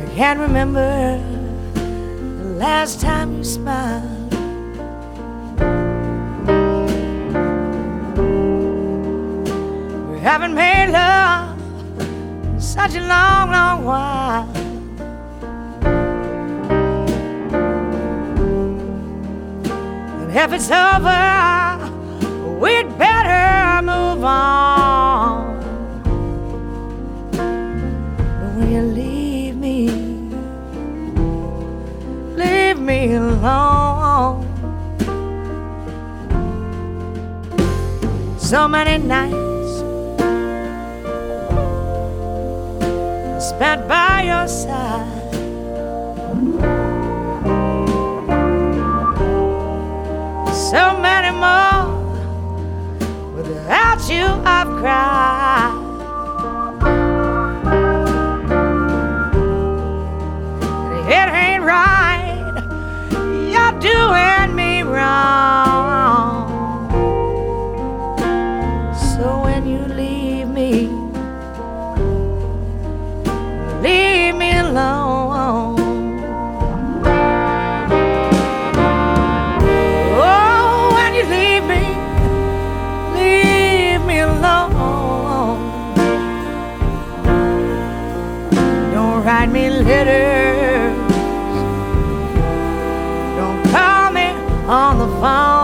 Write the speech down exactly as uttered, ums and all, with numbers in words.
Can't remember the last time you smiled. We haven't made love in such a long, long while. And if it's over, we'd better move on. But when you leave me, leave me alone. So many nights spent by your side, so many more without you I've cried. It ain't right, you're doing me wrong. So when you leave me, leave me alone. Oh, when you leave me, leave me alone. Don't write me letters, on the phone.